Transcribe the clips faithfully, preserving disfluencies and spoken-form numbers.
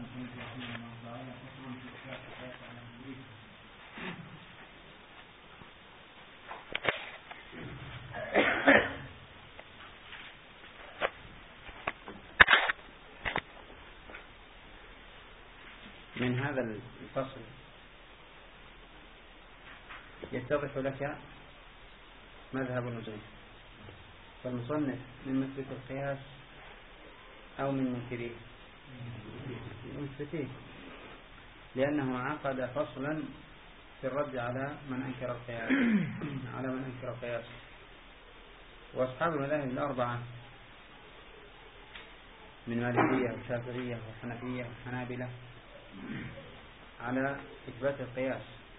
من هذا الفصل يتضح لك مذهب المصنف، فالمصنف من مثبت القياس أو من منكريه؟ مثبتيه، لأنه عقد فصلا في الرد على من أنكر القياس على من أنكر القياس. وأصحاب المذاهب الأربعة من مالكية وشافعية وحنفية وحنابلة على إثبات القياس.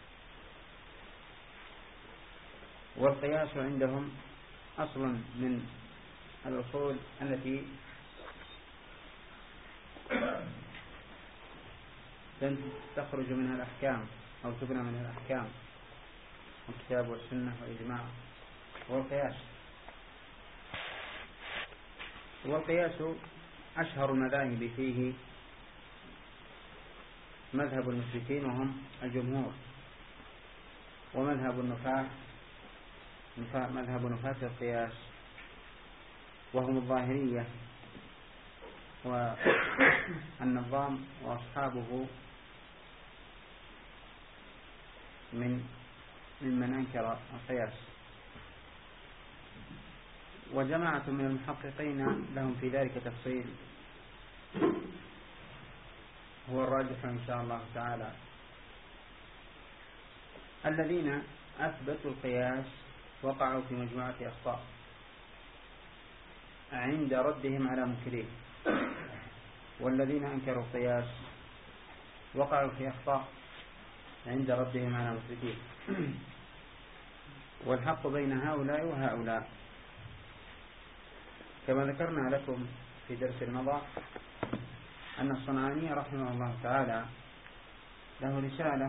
والقياس عندهم أصل من الأصول التي تخرج منها الأحكام أو تبنى منها الأحكام، الكتاب والسنة والإجماع والقياس. والقياس أشهر المذاهب فيه مذهب المثبتين وهم الجمهور، ومذهب النفاة مذهب نفاة القياس وهم الظاهرية والنظام وأصحابه من ممن أنكر القياس. وجماعة من المحققين لهم في ذلك تفصيل هو الراجح إن شاء الله تعالى. الذين أثبتوا القياس وقعوا في مجموعة أخطاء عند ردهم على منكريه، والذين أنكروا القياس وقعوا في أخطاء عند ردهم على مثبتيه. والحق بين هؤلاء وهؤلاء كما ذكرنا لكم في درس المضى أن الصنعاني رحمه الله تعالى له رسالة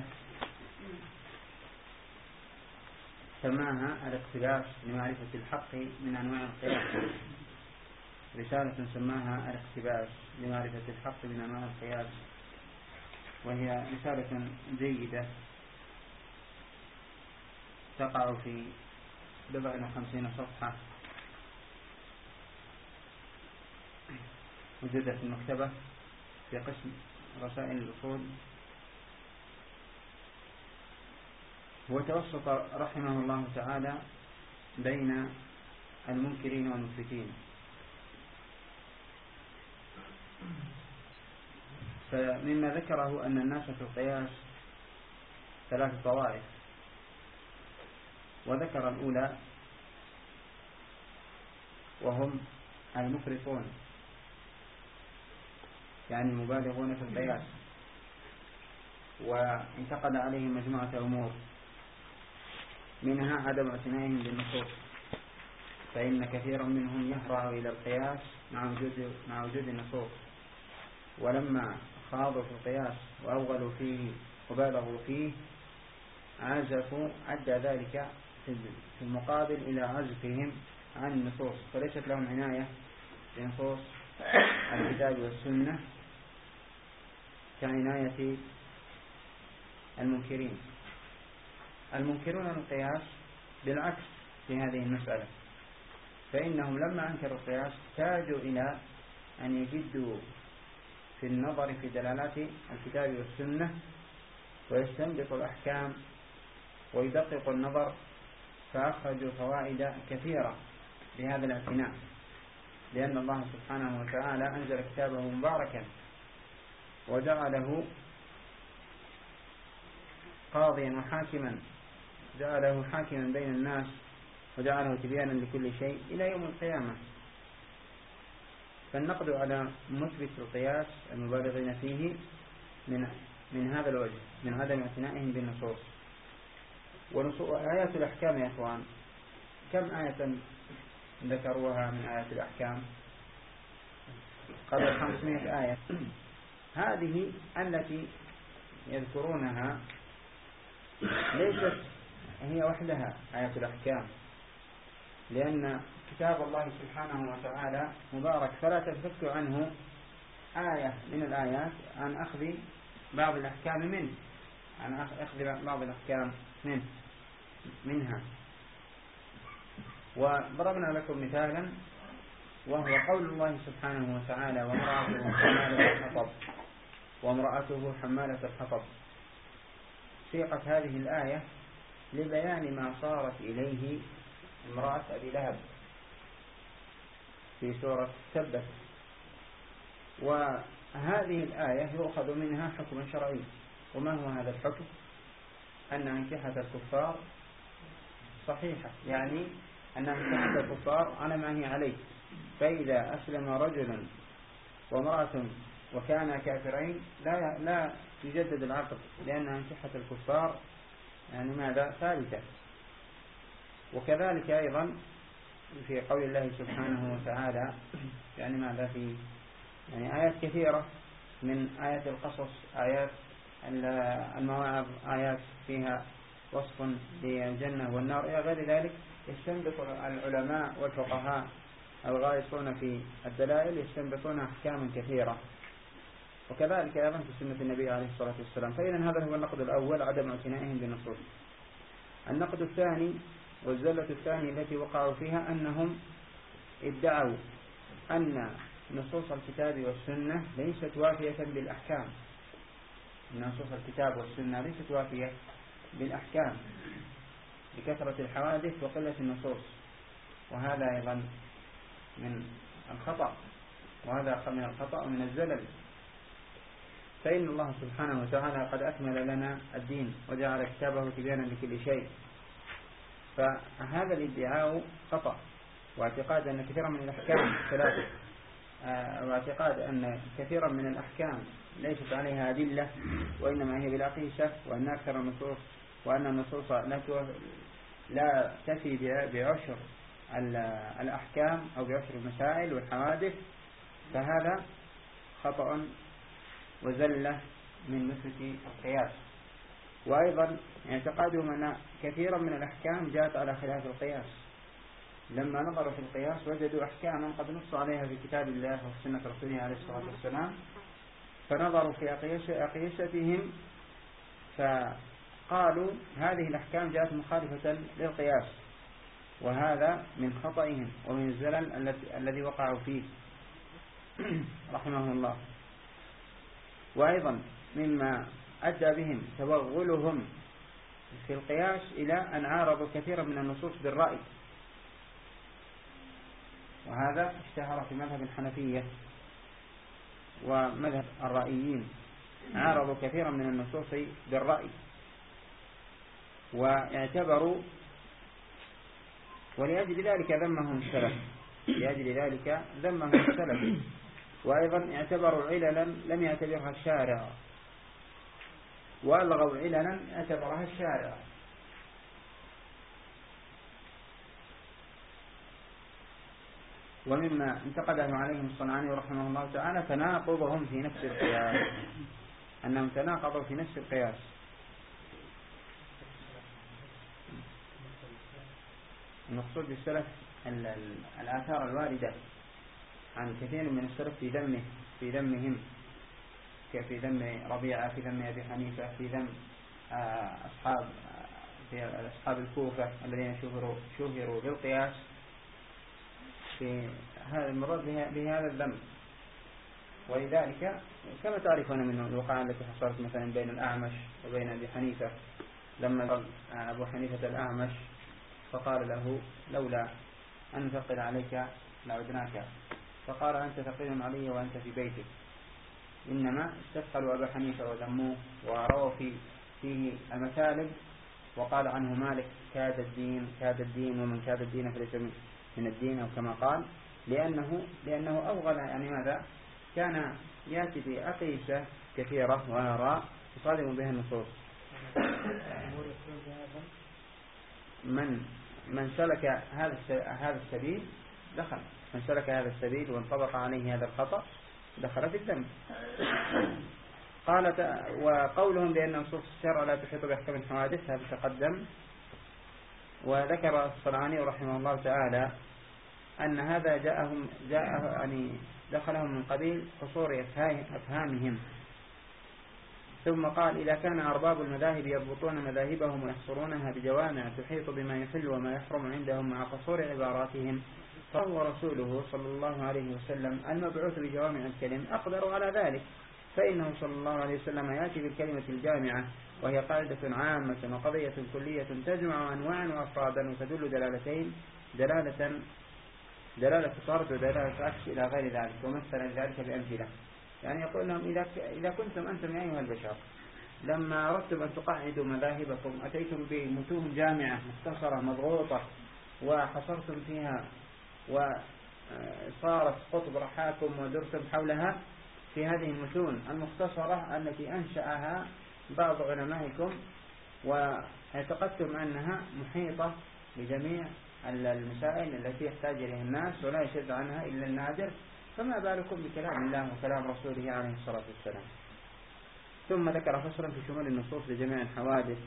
سماها الاقتباس لمعرفة الحق من أنواع القياس، رسالة سماها الاقتباس لمعرفة الحق من أنواع القياس، وهي رسالة جيدة تقع في بضع وخمسين صفحة، موجودة في المكتبة في قسم رسائل الأصول. وتوسط رحمه الله تعالى بين المنكرين والمثبتين. فمما ذكره أن الناس في القياس ثلاث طوائف، وذكر الأولى وهم المفرطون، يعني المبالغون في القياس، وانتقد عليهم مجموعة أمور، منها عدم اعتنائهم بالنصوص، فإن كثيرا منهم يهرع إلى القياس مع وجود مع وجود النصوص، ولما خاضوا في القياس وأوغلوا فيه وبالغوا فيه عزفوا أدى ذلك في المقابل إلى عزفهم عن النصوص، فليست لهم عناية بنصوص الكتاب والسنة كعناية المنكرين. المنكرون القياس بالعكس في هذه المسألة، فإنهم لما أنكروا القياس احتاجوا إلى أن يجدوا في النظر في دلالات الكتاب والسنة ويستنبطوا الأحكام ويدققوا النظر، فأخرجوا فوائد كثيرة بهذا الاعتناء، لأن الله سبحانه وتعالى أنزل كتابه مباركا وجعله قاضيا وحاكما، جعله حاكما بين الناس وجعله تبيانا لكل شيء إلى يوم القيامة. فالنقد على مثبت القياس المبالغين فيه من من هذا الوجه، من عدم اعتنائهم بالنصوص. وآيات الأحكام يا أخوان، كم آية ذكروها من آيات الأحكام؟ قبل خمسمائة آية. هذه التي يذكرونها ليست هي وحدها آيات الأحكام، لأن كتاب الله سبحانه وتعالى مبارك فلا تنفك عنه آية من الآيات عن أخذ بعض الأحكام منه، عن أخذ بعض الأحكام منه منها. وضربنا لكم مثالا وهو قول الله سبحانه وتعالى: وامرأته حمالة الحطب وامرأته حمالة الحطب. سيقت هذه الآية لبيان ما صارت إليه امرأة أبي لهب في سورة تبت. وهذه الآية يؤخذ منها حكم شرعي. وما هو هذا الحكم؟ أن أنكحة الكفار صحيحة، يعني أن أنكحة الكفار على ما هي عليه. فإذا أسلم رجل وامرأة وكانا كافرين لا لا يجدد العقد، لأن أنكحة الكفار يعني ماذا ثابتة. وكذلك أيضا في قول الله سبحانه وتعالى يعني ماذا في يعني آيات كثيرة من آيات القصص، آيات المواعظ، آيات فيها وصف للجنة والنار إلى غير ذلك، يستنبط العلماء والفقهاء الغائصون في الدلائل يستنبطون أحكاما كثيرة. وكذلك أيضا في سنة النبي عليه الصلاة والسلام. فإذا هذا هو النقد الأول، عدم اعتنائهم بالنصوص. النقد الثاني والزلة الثانية التي وقعوا فيها أنهم ادعوا أن نصوص الكتاب والسنة ليست وافية بالأحكام، أن نصوص الكتاب والسنة ليست وافية بالأحكام بكثرة الحوادث وقلة النصوص. وهذا أيضا من الخطأ، وهذا من الخطأ ومن الزلل. فإن الله سبحانه وتعالى قد أكمل لنا الدين وجعل كتابه تبيانا لكل شيء. فهذا الادعاء خطأ، واعتقاد أن كثيرا من الأحكام ثلاثة، واعتقاد أن كثيرا من الأحكام ليست عليها أدلة وإنما هي بلا قيسة، وأن أكثر النصوص وأن النصوص لا تفي بعشر الأحكام أو بعشر المسائل والحوادث. فهذا خطأ وزلة من نسبة القياس. وأيضا اعتقادهم أن كثيرا من الأحكام جاءت على خلاف القياس. لما نظروا في القياس وجدوا أحكاما قد نص عليها في كتاب الله وفي سنة رسوله عليه الصلاة والسلام، فنظروا في أقيستهم فقالوا هذه الأحكام جاءت مخالفة للقياس. وهذا من خطئهم ومن الزلل الذي وقعوا فيه رحمه الله. وأيضا مما أدى بهم توغلهم في القياس إلى أن عارضوا كثيرا من النصوص بالرأي، وهذا اشتهر في مذهب الحنفية ومذهب الرأيين، عارضوا كثيرا من النصوص بالرأي واعتبروا، ولأجل ذلك ذمهم السلف، لأجل ذلك ذمهم السلف. وأيضا اعتبروا عللا لم يعتبرها الشارع، وألغوا عللا اعتبرها الشارع. ومما انتقده عليهم الصنعاني رحمه الله تعالى تناقضهم في نفس القياس، أنهم تناقضوا في نفس القياس. المقصود بالسلف الآثار الواردة عن كثير من السلف في ذمه في ذمهم، في ذم ربيعة، في ذم أبي حنيفة، في ذم أصحاب في أصحاب الكوفة الذين شهروا شهروا بالقياس، في هذا المراد بهذا الذم. ولذلك كما تعرفون من الوقعة التي حصلت مثلا بين الأعمش وبين أبي حنيفة، لما قال أبو حنيفة الأعمش فقال له لولا أن ثقل عليك لعدناك، فقال أنت ثقيل علي وأنت في بيتك. إنما استثقلوا أبا حنيفة وذموه ورووا في فيه المثالب، وقال عنه مالك كاد الدين كاد الدين ومن كاد الدين فليس من الدين، أو كما قال، لأنه لأنه أوغل، يعني ماذا كان يأتي بأقيسة كثيرة وآراء يصادم بها النصوص. من من سلك هذا هذا السبيل دخل، من سلك هذا السبيل وانطبق عليه هذا الخطأ دخل في الذنب. قالت وقولهم بأن نصوص الشرع لا تحيط بأحكام الحوادث هذا تقدم. وذكر الصنعاني رحمه الله تعالى أن هذا جاءهم جاء يعني دخلهم من قبيل قصور أفهامهم. ثم قال: إذا كان أرباب المذاهب يضبطون مذاهبهم ويحصرونها بجوامع تحيط بما يحل وما يحرم عندهم مع قصور عباراتهم، فهو رسوله صلى الله عليه وسلم المبعوث بجوامع الكلم أقدر على ذلك، فإنه صلى الله عليه وسلم يأتي بالكلمة الجامعة، وهي قاعدة عامة وقضية كلية تجمع أنواعا وأفرادا وتدل دلالتين، دلالة دلالة طرد ودلالة عكس إلى غير ذلك، ومثل ذلك بأمثلة. يعني يقول لهم: إذا إذا كنتم أنتم يا أيها البشر لما أردتم أن تقاعدوا مذاهبكم أتيتم بمتون جامعة مختصرة مضغوطة وحصرتم فيها وصارت قطب رحاكم ودرتم حولها في هذه المتون المختصرة التي أنشأها بعض علمائكم، واعتقدتم أنها محيطة بجميع المسائل التي يحتاج إليها الناس ولا يشد عنها إلا النادر، فما بالكم بكلام الله وكلام رسوله عليه الصلاة والسلام. ثم ذكر فصلا في شمول النصوص لجميع الحوادث،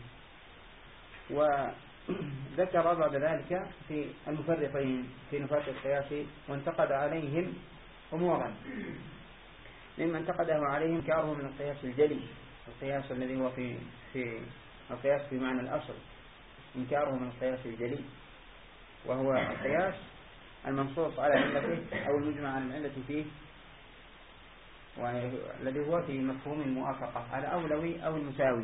وذكر بعد ذلك في المفرطين في نفاة القياس، وانتقد عليهم أمورا. مما انتقده عليهم إنكاره من القياس الجلي، القياس الذي هو في في القياس في معنى الأصل، إنكاره من القياس الجلي، وهو القياس المنصوص على علته أو المجمع على العلة فيه، والذي هو في مفهوم الموافقة على أولوي أو المساوي.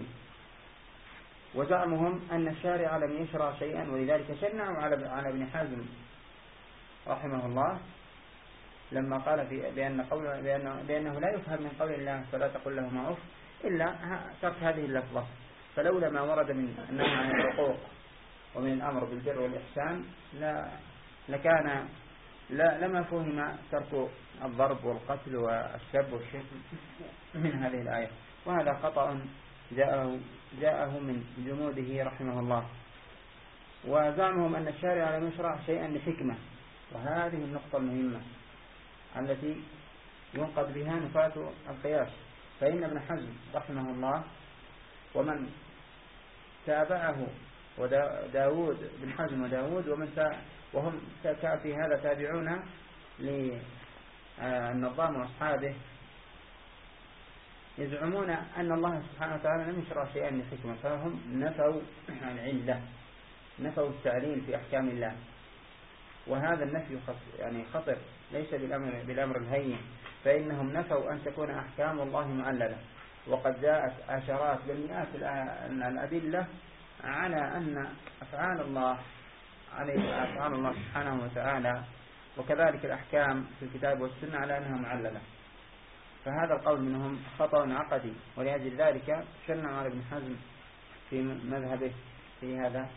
وزعمهم أن الشارع لم يشرع شيئا، ولذلك شنعوا على على ابن حزم رحمه الله لما قال في بأن قول بأنه, بأنه لا يفهم من قول الله فلا تقل لهما أف إلا ترك هذه اللفظة، فلولا ما ورد من النهي عن العقوق ومن الأمر بالبر والإحسان لا لكان لا لما فهم ترك الضرب والقتل والسب والشتم من هذه الآية. وهذا خطأ جاءه جاءه من جموده رحمه الله. وزعمهم أن الشارع لم يشرع شيئا لحكمة، وهذه النقطة المهمة التي ينقض بها نفاة القياس. فإن ابن حزم رحمه الله ومن تابعه وداود بن حزم وداود ومن وهم في هذا تابعون للنظام وأصحابه يزعمون أن الله سبحانه وتعالى لم يشرع شيئا لحكمة، فهم نفوا العلة، نفوا التعليل في أحكام الله. وهذا النفي يعني خطر، ليس بالأمر, بالأمر الهين، فإنهم نفوا أن تكون أحكام الله معللة، وقد جاءت عشرات بالمئات الأدلة على أن أفعال الله عليه أفعال الله سبحانه وتعالى وكذلك الأحكام في الكتاب والسنة على أنها معللة. فهذا القول منهم خطأ عقدي، ولأجل ذلك شنع على ابن حزم في مذهبه في هذا.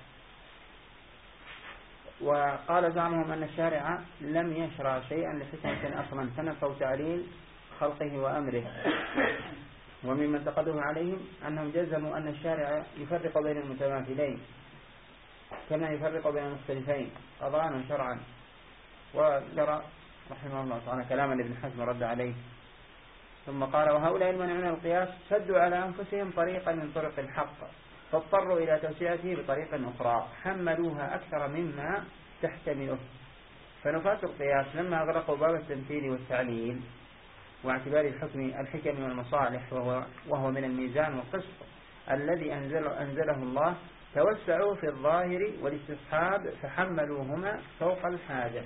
وقال زعمهم أن الشارع لم يشرع شيئا لحكمة أصلا، فنفوا تعليل خلقه وأمره. ومما انتقدوه عليهم أنهم جزموا أن الشارع يفرق بين المتماثلين كما يفرق بين المختلفين قضاء وشرعا. وذكر رحمه الله تعالى كلاما لابن حزم رد عليه، ثم قال: وهؤلاء المنعون القياس سدوا على أنفسهم طريقا من طرق الحق، فاضطروا إلى توسعته بطريق أخرى حملوها أكثر مما تحتمله. فنفاة القياس لما أغرقوا باب التمثيل والتعليل واعتبار الحكم الحكم والمصالح وهو, وهو من الميزان والقسط الذي أنزل أنزله الله، توسعوا في الظاهر والاستصحاب فحملوهما فوق الحاجة.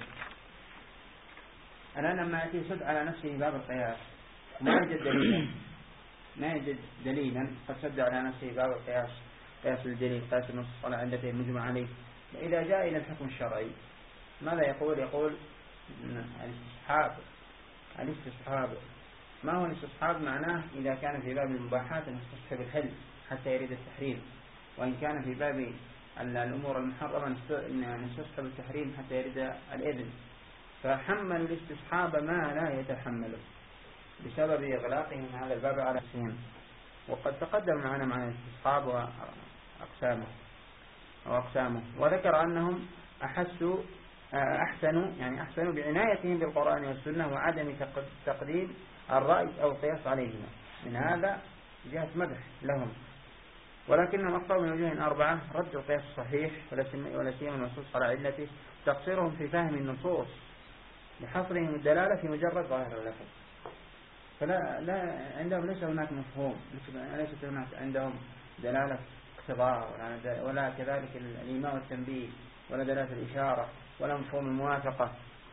الآن لما يأتي سد على نفسه باب القياس ما يجد دليلا ما يجد دليلا قد سد على نفسه باب القياس، قياس الجليل، قياس النص على علته المجمع عليه. وإذا جاء إلى الحكم الشرعي ماذا يقول؟ يقول الاستصحاب. الاستصحاب ما هو الاستصحاب؟ معناه إذا كان في باب المباحات نستصحب الحل حتى يريد التحريم، وإن كان في باب الأمور المحرمة نستصحب التحريم حتى يريد الإذن. فحمل الاستصحاب ما لا يتحمله بسبب إغلاقهم هذا الباب على نفسهم. وقد تقدم معنا مع الاستصحاب وأقسامه وأقسامه وذكر أنهم أحسوا أحسنوا يعني أحسنوا بعنايتهم بالقرآن والسنة وعدم تقديم الرأي أو القياس عليهما. من هذا جهة مدح لهم. ولكنهم أخطأوا من وجوه أربعة: رد القياس الصحيح ولا سيما النصوص على علته، تقصيرهم في فهم النصوص لحصرهم الدلالة في مجرد ظاهر اللفظ. فلا لا عندهم ليس هناك مفهوم، ليست هناك عندهم دلالة اقتضاء ولا, ولا كذلك الإيماء والتنبيه ولا دلالة الإشارة ولا مفهوم الموافقة.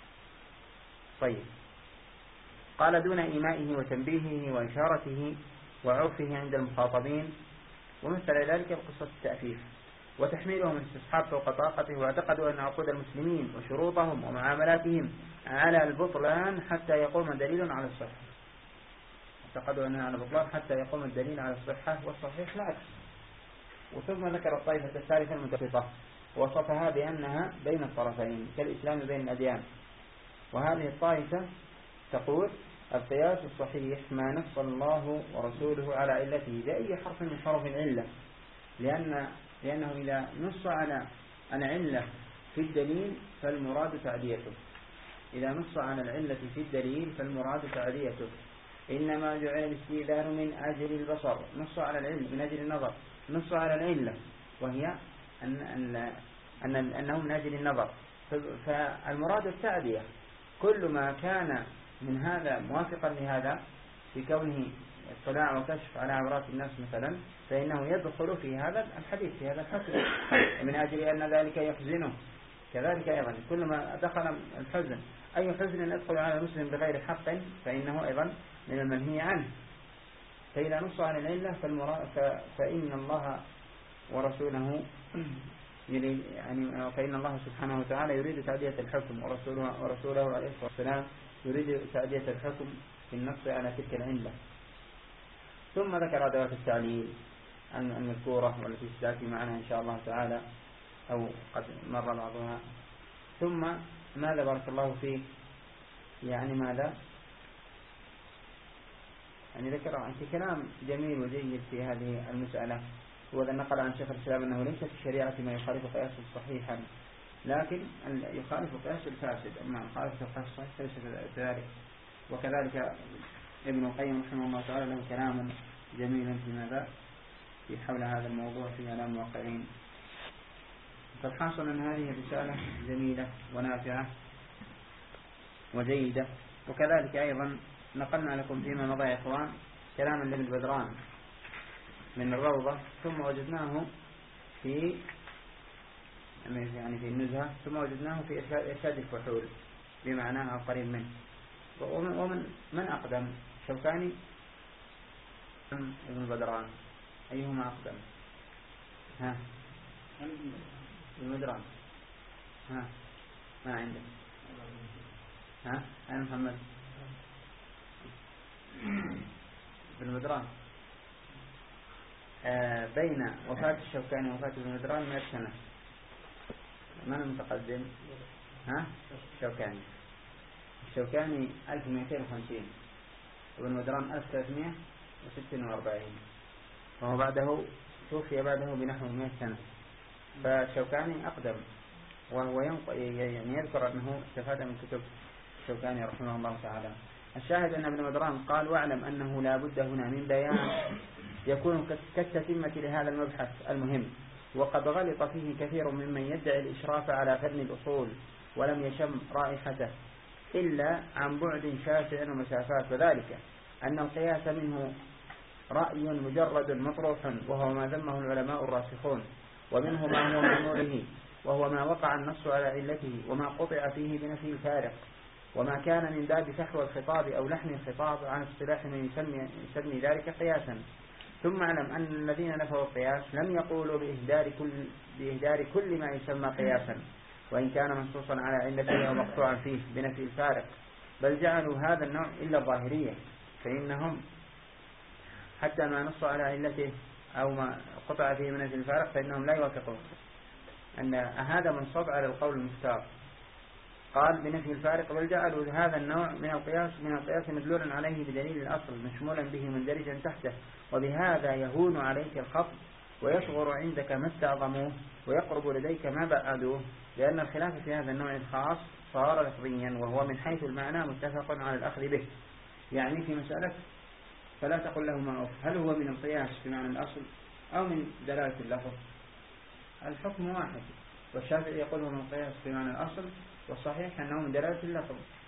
طيب، قال دون إيمائه وتنبيهه وإشارته وعرفه عند المخاطبين، ومثل ذلك بقصة التأفيف وتحميلهم الاستصحاب فوق طاقته، واعتقدوا أن عقود المسلمين وشروطهم ومعاملاتهم على البطلان حتى يقوم دليل على الصحة. اعتقدوا أنها على البطلان حتى يقوم الدليل على الصحة، والصحيح العكس. وثم ذكر الطائفة الثالثة المتفقة ووصفها بأنها بين الطرفين كالإسلام بين الأديان. وهذه الطائفة تقول القياس الصحيح ما نص الله ورسوله على علته بأي حرف من حروف العلة، لأن لأنه إذا نص على العلة في الدليل فالمراد تعديته. إذا نص على العلة في الدليل فالمراد تعديته. إنما جعل الاستئذان من أجل البصر، نص على العلم من أجل النظر، نص على العلة وهي أن أن أن أنه من أجل النظر، فالمراد التعدية. كل ما كان من هذا موافقا لهذا في كونه اطلاع وكشف على عورات الناس مثلا، فإنه يدخل في هذا الحديث في هذا الحكم من أجل أن ذلك يحزنه. كذلك أيضا كل ما دخل الحزن، أي حزن يدخل على المسلم بغير حق فإنه أيضا من المنهي عنه. فإذا نص على العلة فإن الله ورسوله يريد يعني فإن الله سبحانه وتعالى يريد تعدية الحكم، ورسوله ورسوله عليه الصلاة والسلام يريد تعدية الحكم في النص على تلك العلة. ثم ذكر أدوات التعليل المذكورة والتي ستأتي معنا إن شاء الله تعالى أو قد مر بعضها. ثم ماذا بارك الله فيه يعني ماذا يعني ذكر في كلام جميل وجيد في هذه المسألة. وذا نقل عن شيخ الإسلام أنه ليس في الشريعة ما يخالف قياس صحيحا، لكن يخالف قياس الفاسد، أما يخالف قياس الصحيح ليس كذلك. وكذلك ابن القيم رحمه الله تعالى له كلام جميل في ماذا في حول هذا الموضوع في كلام واقعين. فالحاصل أن هذه رسالة جميلة ونافعة وجيدة. وكذلك أيضا نقلنا لكم فيما مضى يا إخوان كلاما لابن بدران من الروضة، ثم وجدناه في يعني في النزهة، ثم وجدناه في إرشاد الفحول بمعناه قريب منه. ومن, ومن من أقدم شوكاني ابن بدران أيهما أقدم؟ ها ابن بدران ها ما عندك ها أنا محمد ابن بدران آه بين وفاة الشوكاني ووفاة ابن بدران مئة سنة. من المتقدم؟ ها الشوكاني الشوكاني ألف ومئتين وخمسين وابن بدران ألف وثلاثمئة وستة وأربعين، وهو بعده توفي بعده بنحو مئة سنة. فالشوكاني أقدم، وهو يعني يذكر أنه استفاد من كتب الشوكاني رحمه الله تعالى. الشاهد أن ابن بدران قال واعلم أنه لا بد هنا من بيان يكون كالتتمة لهذا المبحث المهم، وقد غلط فيه كثير ممن يدعي الإشراف على فن الأصول ولم يشم رائحته إلا عن بعد شاسع ومسافات، وذلك أن القياس منه رأي مجرد مطروح وهو ما ذمه العلماء الراسخون، ومنه ما هو مأموره وهو ما وقع النص على علته وما قطع فيه بنفي الفارق، وما كان من باب فحوى الخطاب أو لحن الخطاب عن اصطلاح من يسمي, يسمي ذلك قياسا. ثم اعلم أن الذين نفوا القياس لم يقولوا بإهدار كل, بإهدار كل ما يسمى قياسا وإن كان منصوصا على علته أو مقطوعا فيه بنفي الفارق، بل جعلوا هذا النوع إلا الظاهرية، فإنهم حتى ما نص على علته أو ما قطع فيه بنفي الفارق فإنهم لا يوافقون أن هذا منصب على القول المختار. قال بنفي الفارق، بل جعلوا هذا النوع من القياس من القياس مدلولا عليه بدليل الأصل مشمولا به مندرجا تحته، وبهذا يهون عليك الخط ويصغر عندك ما استعظموه ويقرب لديك ما بعدوه، لأن الخلاف في هذا النوع الخاص صار لفظيا وهو من حيث المعنى متفق على الأخذ به. يعني في مسألة فلا تقل لهما أف، هل هو من القياس بمعنى الأصل أو من دلالة اللفظ؟ الحكم واحد، والشافعي يقول هو من القياس بمعنى الأصل، والصحيح أنه من دلالة اللفظ.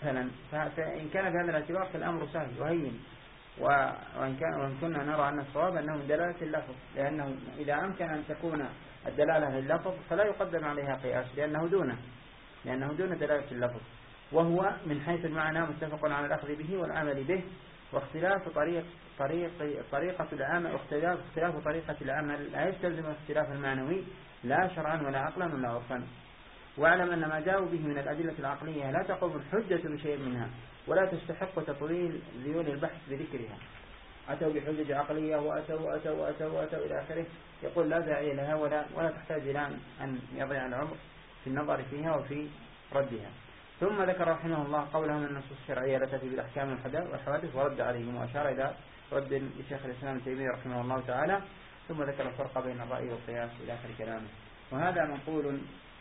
مثلا، فإن كان بهذا الاعتبار فالأمر سهل وهين، وإن, كان وإن كنا نرى أن الصواب أنه من دلالة اللفظ، لأنه إذا أمكن أن تكون الدلالة لللفظ فلا يقدم عليها قياس لأنه دونه لأنه دون دلالة اللفظ، وهو من حيث المعنى متفق على الأخذ به والعمل به، واختلاف طريق طريق طريقة العمل واختلاف اختلاف طريقة العمل لا يستلزم اختلاف المعنوي لا شرعا ولا عقلا ولا عرفا. واعلم أن ما جاءوا به من الأدلة العقلية لا تقوم الحجة بشيء منها، ولا تستحق تطويل ذيول البحث بذكرها. أتوا بحجج عقلية وأتوا وأتوا وأتوا وأتوا إلى آخره، يقول لا داعي لها ولا ولا تحتاج إلى أن يضيع العمر في النظر فيها وفي ردها. ثم ذكر رحمه الله قوله من النصوص الشرعية لا تأتي بالأحكام والحوادث ورد عليهم، وأشار إلى رد لشيخ الإسلام ابن تيمية رحمه الله تعالى، ثم ذكر الفرق بين الرأي والقياس إلى آخر كلامه. وهذا منقول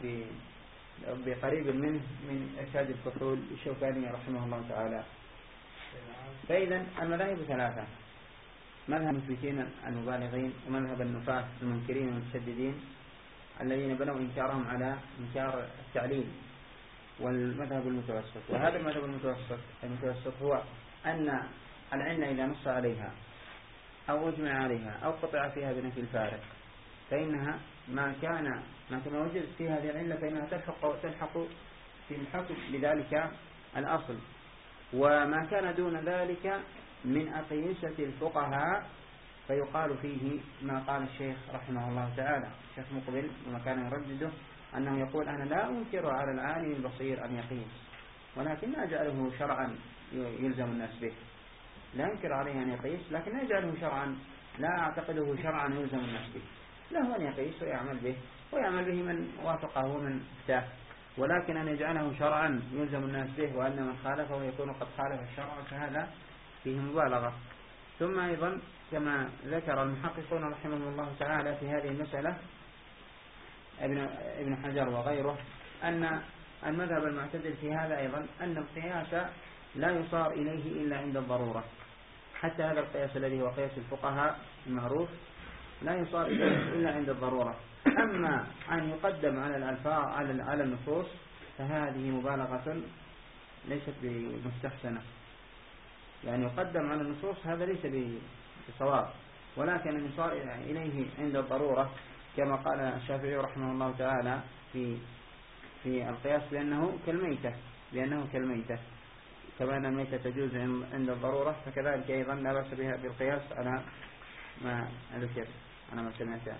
بقريب منه من إرشاد الفصول الشوكاني رحمه الله تعالى. فإذا المذاهب ثلاثة: مذهب المثبتين المبالغين، ومذهب النفاة المنكرين المتشددين الذين بنوا إنكارهم على إنكار التعليل، والمذهب المتوسط. وهذا المذهب المتوسط المتوسط هو أن العلة إذا نص عليها أو أجمع عليها أو قطع فيها بنفي الفارق فإنها ما كان ما كما وجد في هذه العلة فإنها تلحق تلحق في الحكم بذلك الأصل، وما كان دون ذلك من أقيسة الفقهاء فيقال فيه ما قال الشيخ رحمه الله تعالى. الشيخ مقبل وما كان يردده أنه يقول أنا لا أنكر على العالم البصير أن يقيس، ولكن أجعله شرعا يلزم الناس به. لا أنكر عليه أن يقيس، لكن أجعله شرعا لا أعتقده شرعا يلزم الناس به. له أن يقيس ويعمل به ويعمل به من وافقه ومن افتاه، ولكن أن يجعله شرعا يلزم الناس به وأن من خالفه يكون قد خالف الشرع فهذا فيه مبالغة. ثم أيضا كما ذكر المحققون رحمهم الله تعالى في هذه المسألة ابن ابن حجر وغيره أن المذهب المعتدل في هذا أيضا أن القياس لا يصار إليه إلا عند الضرورة. حتى هذا القياس الذي هو قياس الفقهاء المعروف لا يصار إليه إلا عند الضرورة. أما أن يقدم على الألفاظ على على النصوص فهذه مبالغة ليست بمستحسنة، يعني يقدم على النصوص هذا ليس بصواب، ولكن أن يصار إليه عند الضرورة كما قال الشافعي رحمه الله تعالى في في القياس بأنه كالميتة بأنه كالميتة كما أن الميتة تجوز عند الضرورة، فكذلك أيضا لا بأس بها بالقياس على ما ذكر أنا ما سمعته.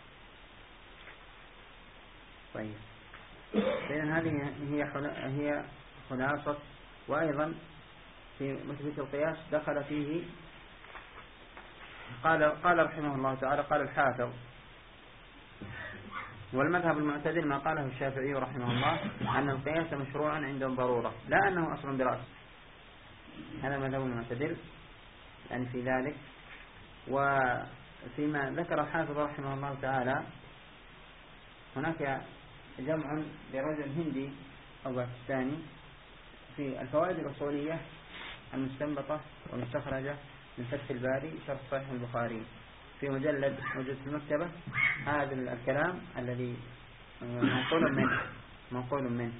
طيب، فإن هذه هي هي خلاصة. وأيضا في مثبت القياس دخل فيه قال قال رحمه الله تعالى قال الحافظ: والمذهب المعتدل ما قاله الشافعي رحمه الله أن القياس مشروعا عند الضرورة لا أنه أصل برأس. هذا مذهب المعتدل يعني في ذلك. وفيما ذكر الحافظ رحمه الله تعالى هناك جمع لرجل هندي أو باكستاني في الفوائد الأصولية المستنبطة والمستخرجة من فتح الباري شرح صحيح البخاري في مجلد موجود في المكتبة. هذا الكلام الذي منقول منه منقول منه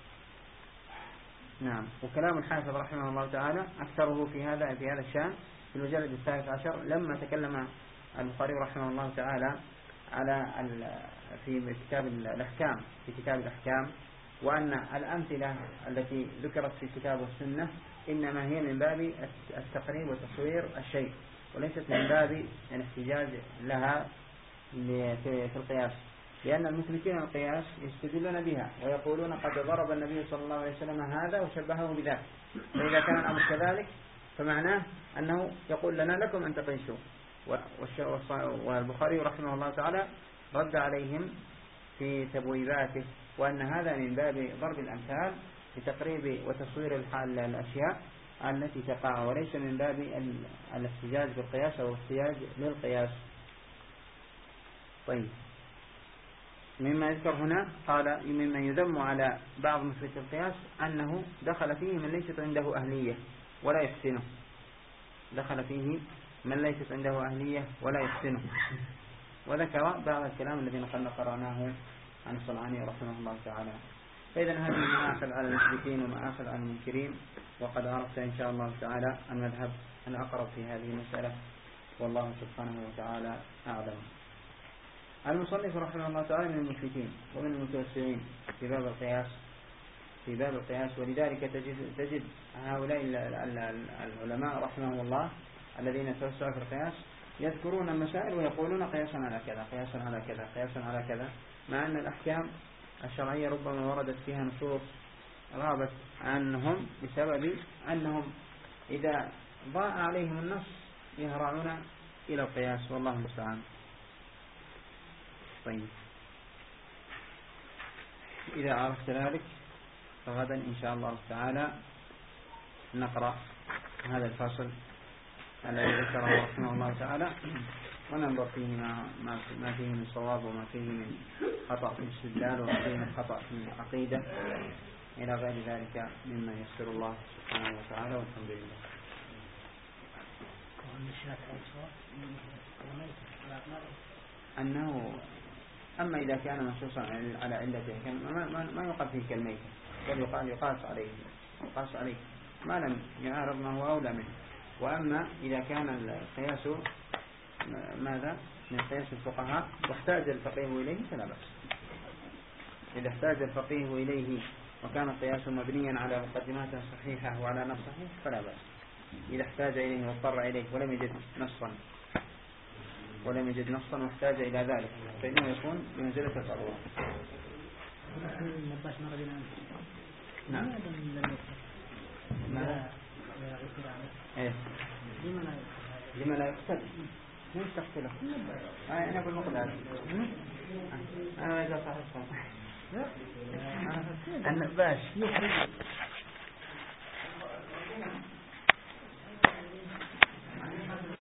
نعم. وكلام الحافظ رحمه الله تعالى أكثره في هذا في هذا الشأن في المجلد الثالث عشر لما تكلم البخاري رحمه الله تعالى على في كتاب الأحكام في كتاب الأحكام وأن الأمثلة التي ذكرت في الكتاب والسنة إنما هي من باب التقريب وتصوير الشيء وليست من باب الاحتجاج لها في القياس، لأن المثبتين القياس يستدلون بها ويقولون قد ضرب النبي صلى الله عليه وسلم هذا وشبهه بذاك. فإذا كان الأمر كذلك فمعناه أنه يقول لنا لكم أن تقيسوا. والبخاري رحمه الله تعالى رد عليهم في تبويباته وأن هذا من باب ضرب الأمثال لتقريب وتصوير الحال الأشياء التي تقع، وليس من باب الاحتجاج بالقياس أو الاحتجاج للقياس. طيب، مما يذكر هنا قال مما يذم على بعض مثبت القياس أنه دخل فيه من ليست عنده أهلية ولا يحسنه دخل فيه من ليست عنده أهلية ولا يحسنه وذكر بعض الكلام الذي نقل قرأناه عن الصنعاني رحمه الله تعالى. فإذا هذه مآخذ على المشركين ومآخذ على المنكرين، وقد عرفت إن شاء الله تعالى المذهب الأقرب في هذه المسألة، والله سبحانه وتعالى أعلم. المصنف رحمه الله تعالى من المشركين ومن المتوسعين في باب القياس في باب القياس ولذلك تجد, تجد هؤلاء العلماء رحمه الله الذين توسعوا في القياس يذكرون المسائل ويقولون قياسا على كذا قياسا على كذا قياسا على كذا، مع أن الأحكام الشرعية ربما وردت فيها نصوص غابت عنهم بسبب أنهم إذا ضاع عليهم النص يهرعون إلى القياس، والله المستعان. طيب، إذا عرفت ذلك فغدا إن شاء الله تعالى نقرأ هذا الفصل الذي ذكره رحمه الله تعالى، وننظر فيه ما, ما فيه من صواب وما فيه من خطأ في الاستدلال وما فيه من خطأ في العقيدة إلى غير ذلك مما يسر الله سبحانه وتعالى، والحمد لله. أنه أما إذا كان منصوصا على علته ما, ما, ما يقال فيه كالميت، بل يقال يقاس عليه يقاس عليه ما لم يعارض ما هو أولى منه. وأما إذا كان القياس ماذا من قياس الفقهاء واحتاج الفقيه إليه فلا بأس. إذا احتاج الفقيه إليه وكان القياس مبنيا على مقدمات صحيحة وعلى نص صحيح فلا بأس. إذا احتاج إليه واضطر إليه ولم يجد نصا ولم يجد نصا واحتاج إلى ذلك فإنه يكون بمنزلة الضرورة. نعم. نعم. إيه. لما لا يقتل؟ من تقتله؟ أنا أقول مقدار. أنا إذا صحيح. النباش.